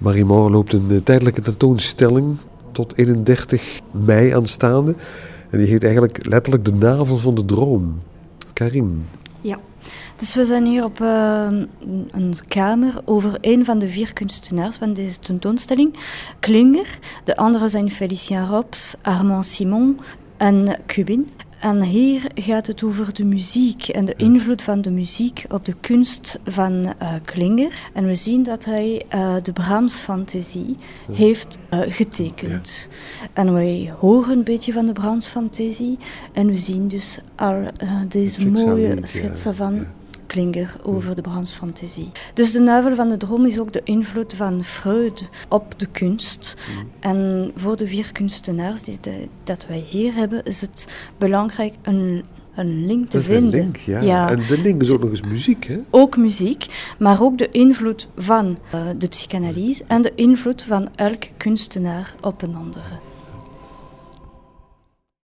Marimor loopt een tijdelijke tentoonstelling tot 31 mei aanstaande. En die heet eigenlijk letterlijk De Navel van de Droom. Karin. Ja, dus we zijn hier op een kamer over een van de 4 kunstenaars van deze tentoonstelling. Klinger, de anderen zijn Félicien Rops, Armand Simon en Cubin. En hier gaat het over de muziek en de invloed van de muziek op de kunst van Klinger. En we zien dat hij de Brahms-fantasie heeft getekend. Ja. En wij horen een beetje van de Brahms-fantasie. En we zien dus al deze mooie schetsen van Klinger over de Brahms-fantasie. Dus de Navel van de Droom is ook de invloed van Freud op de kunst. En voor de 4 kunstenaars dat wij hier hebben, is het belangrijk een link te vinden. Een link, ja. En de link is ook nog eens muziek, hè? Ook muziek, maar ook de invloed van de psychanalyse en de invloed van elk kunstenaar op een andere.